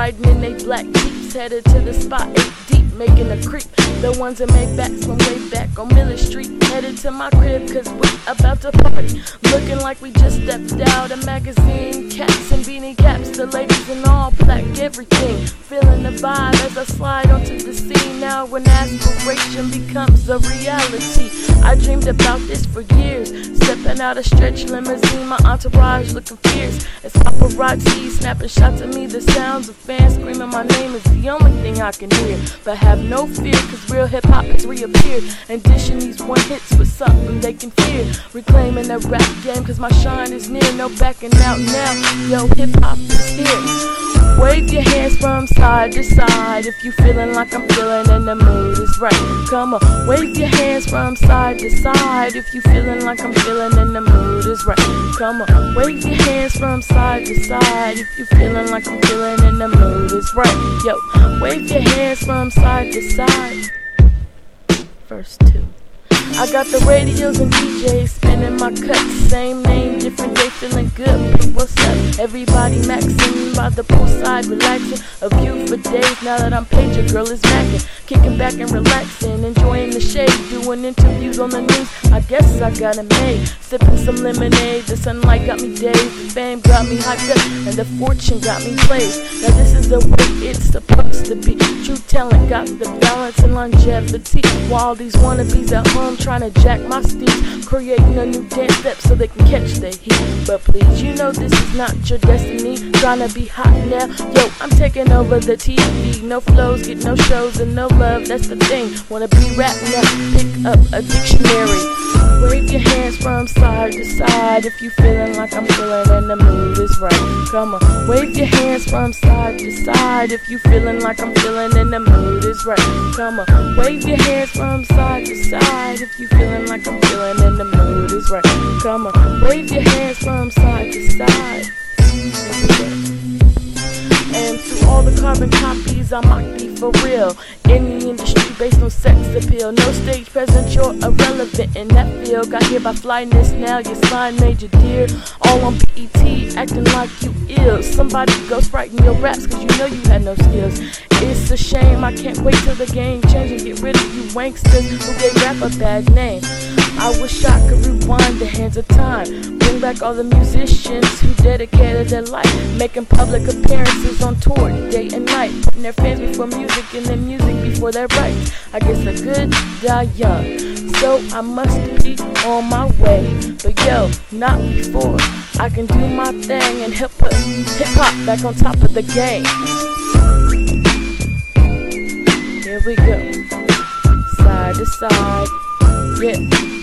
riding in they black Jeeps, headed to the spot 8 deep, making a creep. The ones that made backs from way back on Miller Street, headed to my crib cause we about to party. Looking like we just stepped out a magazine, caps and beanie caps, the ladies in all black, everything. Feeling the vibe as I slide onto the scene. Now when aspiration becomes a reality, I dreamed about this for years. Stepping out a stretch limousine, my entourage looking fierce as paparazzi snapping shots at me. The sounds of fans screaming my name is the only thing I can hear. But have no fear, cause real hip-hop has reappeared, and dishing these one hits with something they can fear. Reclaiming the rap game cause my shine is near, no backing out now. Yo, hip-hop is here. Wave your hands from side to side if you feeling like I'm feeling and the mood is right. Come on, wave your hands from side to side if you feeling like I'm feeling and the mood is right. Come on, wave your hands from side to side if you feeling like I'm feeling and the mood is right. Yo, wave your hands from side to side. Verse 2. I got the radios and DJs spinning my cuts. Same name, different day, feeling good. But what's up? Everybody maxing by the poolside, relaxing. A view for days now that I'm paid. Your girl is macking, kicking back and relaxing, enjoying the shade, doing interviews on the news. I guess I got it made. Sipping some lemonade, the sunlight got me dazed, the fame got me hyped up, and the fortune got me placed. Now this is the way it's supposed to be. True talent got the balance and longevity. While these wannabes at home trying to jack my steeds, creating a new dance step so they can catch the heat. But please, you know this is not your destiny. Trying to be hot now, yo, I'm taking over the TV. No flows, get no shows, and no love, that's the thing. Wanna be rap now, pick up a dictionary. Wave your hands from side to side if you feeling like I'm feeling and the mood is right. Come on, wave your hands from side to side if you feeling like I'm feeling and the mood is right. Come on, wave your hands from side to side if you feeling like I'm feeling and the mood is right. Come on, wave your hands from side to side. And to all the carbon copies, I might be for real. In the industry based on sex appeal, no stage presence, you're irrelevant in that field. Got here by flyness, now your sign major dear. All on PET, acting like you ill. Somebody ghostwriting your raps cause you know you had no skills. It's a shame, I can't wait till the game change and get rid of you wanksters who gave rap a bad name. I wish I could rewind the hands of time, bring back all the musicians who dedicated their life, making public appearances on tour day and night, putting their fans before music and their music before their rights. I guess the good die young, so I must be on my way. But yo, not before I can do my thing and hip hop back on top of the game. Here we go, side to side, yeah.